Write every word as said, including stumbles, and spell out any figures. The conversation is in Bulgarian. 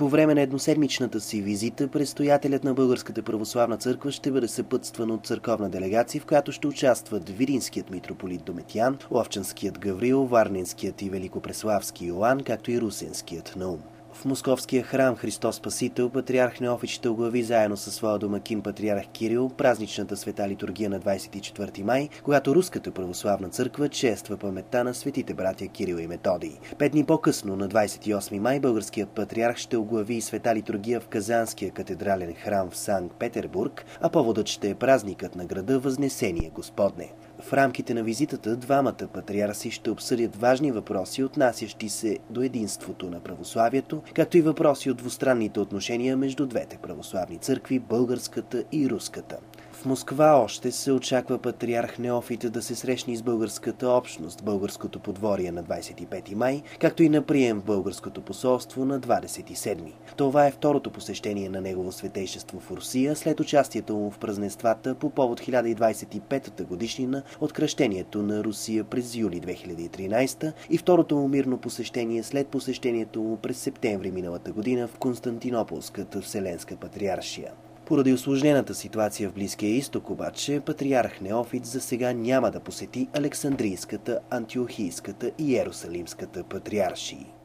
По време на едноседмичната си визита, предстоятелят на Българската православна църква ще бъде съпътстван от църковна делегация, в която ще участват Видинският митрополит Домитиян, Ловчанският Гаврил, Варненският и Великопреславски Йоан, както и Русенският Наум. В Московския храм Христос Спасител патриарх Неофит ще оглави заедно със своя домакин патриарх Кирил празничната света литургия на двадесет и четвърти май, когато Руската православна църква чества паметта на светите братя Кирил и Методий. Пет дни по-късно, на двадесет и осми май, българският патриарх ще оглави света литургия в Казанския катедрален храм в Санкт-Петербург, а поводът ще е празникът на града Възнесение Господне. В рамките на визитата двамата патриарси ще обсъдят важни въпроси, отнасящи се до единството на православието, както и въпроси от двустранните отношения между двете православни църкви, българската и руската. В Москва още се очаква патриарх Неофит да се срещне с българската общност в българското подворие на двадесет и пети май, както и на прием в българското посолство на двадесет и седми. Това е второто посещение на негово светейшество в Русия след участието му в празненствата по повод хиляда двадесет и петата годишнина от кръщението на Русия през юли две хиляди и тринадесета и второто му мирно посещение след посещението му през септември миналата година в Константинополската Вселенска патриаршия. Поради усложнената ситуация в Близкия изток обаче, патриарх Неофит за сега няма да посети Александрийската, Антиохийската и Йерусалимската патриаршии.